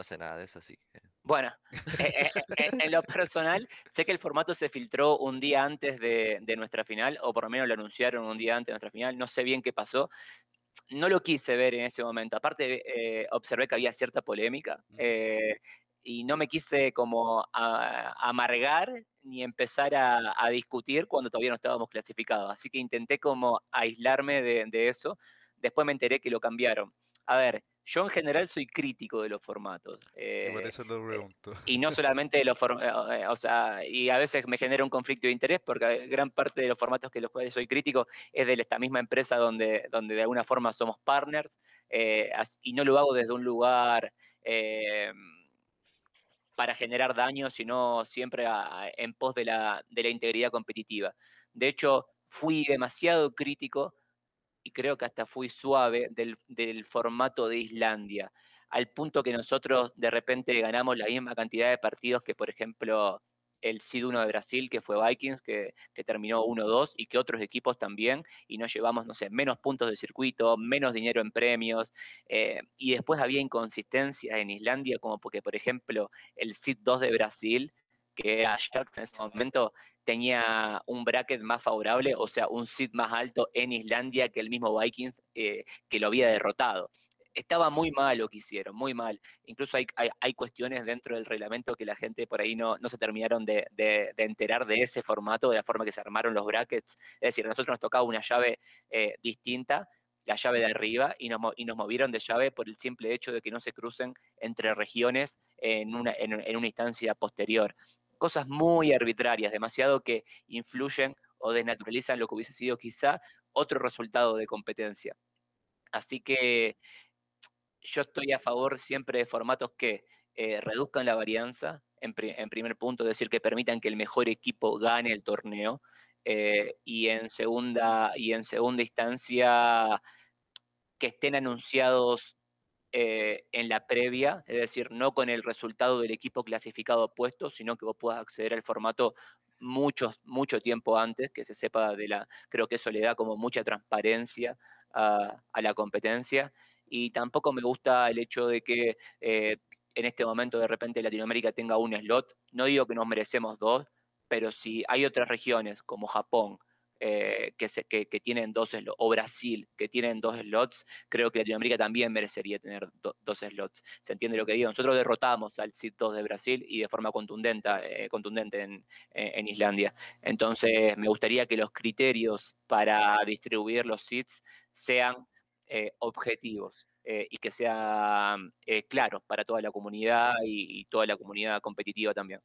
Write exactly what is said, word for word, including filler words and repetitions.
hace nada de eso, así que... Bueno, eh, eh, eh, en lo personal, sé que el formato se filtró un día antes de, de nuestra final, o por lo menos lo anunciaron un día antes de nuestra final, no sé bien qué pasó. No lo quise ver en ese momento. Aparte, eh, observé que había cierta polémica Ujú. eh, y no me quise como a- amargar ni empezar a, a discutir cuando todavía no estábamos clasificados. Así que intenté como aislarme de, de eso. Después me enteré que lo cambiaron. A ver, yo en general soy crítico de los formatos. Sí, por eh, eso lo eh, pregunto. y no solamente de los formatos, o sea, y a veces me genera un conflicto de interés porque gran parte de los formatos que los cuales soy crítico es de esta misma empresa donde, donde de alguna forma somos partners, eh, y no lo hago desde un lugar eh, para generar daño, sino siempre a- en pos de la, de la integridad competitiva. De hecho, fui demasiado crítico y creo que hasta fui suave del, del formato de Islandia, al punto que nosotros de repente ganamos la misma cantidad de partidos que, por ejemplo, el Seed uno de Brasil, que fue Vikings, que, que terminó uno dos, y que otros equipos también, y nos llevamos, no sé, menos puntos de circuito, menos dinero en premios, eh, y después había inconsistencias en Islandia, como porque, por ejemplo, el Seed dos de Brasil, que era Ajax en ese momento, tenía un bracket más favorable, o sea, un seed más alto en Islandia que el mismo Vikings, eh, que lo había derrotado. Estaba muy mal lo que hicieron, muy mal. Incluso hay, hay, hay cuestiones dentro del reglamento que la gente por ahí no, no se terminaron de, de, de, enterar de ese formato, de la forma que se armaron los brackets. Es decir, a nosotros nos tocaba una llave eh, distinta, la llave de arriba, y nos, y nos movieron de llave por el simple hecho de que no se crucen entre regiones en una, en, en una instancia posterior. Cosas muy arbitrarias, demasiado que influyen o desnaturalizan lo que hubiese sido quizá otro resultado de competencia. Así que yo estoy a favor siempre de formatos que eh, reduzcan la varianza, en, pri en, primer punto, es decir, que permitan que el mejor equipo gane el torneo, eh, y, en segunda, y en segunda instancia que estén anunciados eh, en la previa, es decir, no con el resultado del equipo clasificado opuesto, sino que vos puedas acceder al formato mucho, mucho tiempo antes, que se sepa de la, creo que eso le da como mucha transparencia a, a la competencia. Y tampoco me gusta el hecho de que eh, en este momento de repente Latinoamérica tenga un slot. No digo que nos merecemos dos, pero si hay otras regiones como Japón, eh, que, se, que, que, tienen dos slots, o Brasil, que tienen dos slots, creo que Latinoamérica también merecería tener do, dos slots. ¿Se entiende lo que digo? Nosotros derrotamos al Seed dos de Brasil y de forma contundente, eh, contundente en, en, Islandia. Entonces, me gustaría que los criterios para distribuir los seeds sean eh, objetivos. Eh, y que sean eh, claros para toda la comunidad y, y toda la comunidad competitiva también.